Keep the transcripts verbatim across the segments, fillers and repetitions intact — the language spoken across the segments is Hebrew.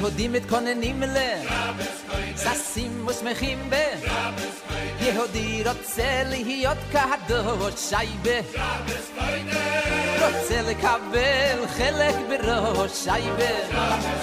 יהודים מתכוננים לששים ושמחים ב יהודי רוצה להיות קדוש שייבה רוצה לקבל חלק בראש שייבה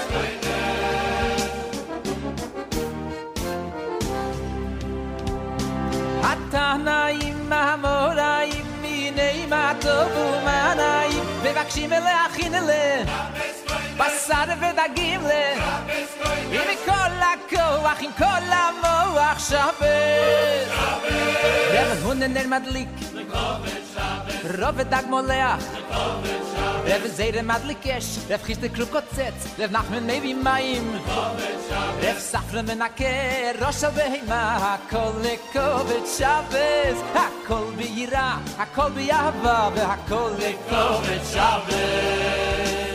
התנאים המוראים מיני מה טוב ומה נעים מבקשים להכין לה בשר ודגים לה עם כל הכוח עם כל המוח שבת רב הוננר מדליק רוב ודג מולח רב זיירה מדליק אש רב חיסטר קרוב קוצץ רב נחמן מביא מים רב ספרה מנקה ראש הבהמה הכל לכובד שבס הכל בירה הכל ביהבה והכל לכובד שבס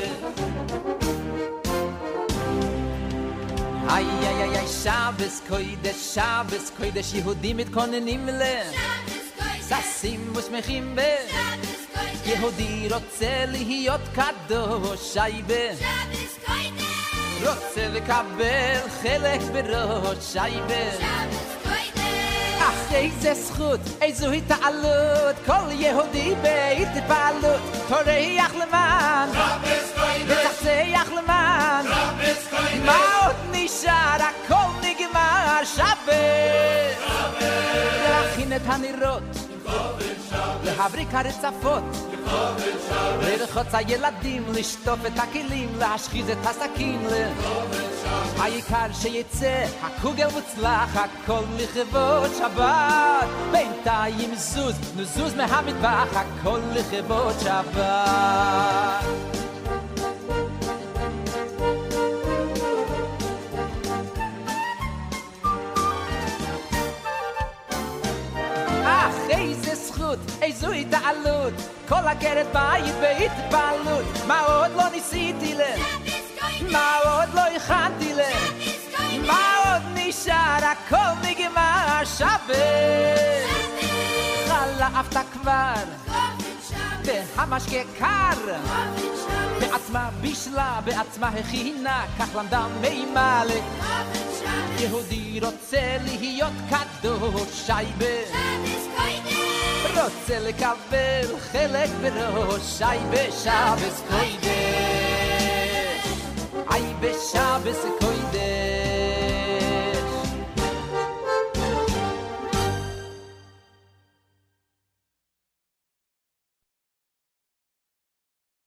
איי איי איי שבס קוידש שבס קוידש יהודים מתכוננים ל ששים ושמחים ב יהודי רוצה להיות קדוש שייבה רוצה לקבל חלק בראש שייבה אך איזה זכות איזו התעלות כל יהודי בהתפעלות טורח למען ותחצח למען מה עוד נשאר הכל נגמר שבת להכין את הנרות להבריק הרצפות לרחוץ הילדים לשטוף את הכלים להשחיז את הסכין העיקר שיצא הקוגל מוצלח הכל לכבוד שבת בינתיים זוז נזוז מהמטבח הכל לכבוד שבת איזה זכות, איזו התעלות כל עקרת בית בהתפעלות מה עוד לא ניסיתי לה מה עוד לא הכנתי לה מה עוד נשאר הכל נגמר שבת חלפת כבר והמשקה קר בעצמה בישלה בעצמה הכינה כך למדה מימלה יהודי רוצה להיות קדוש שייבה רוצה לקבל חלק בראש שי בשבס קוידש איי בשבס קוידש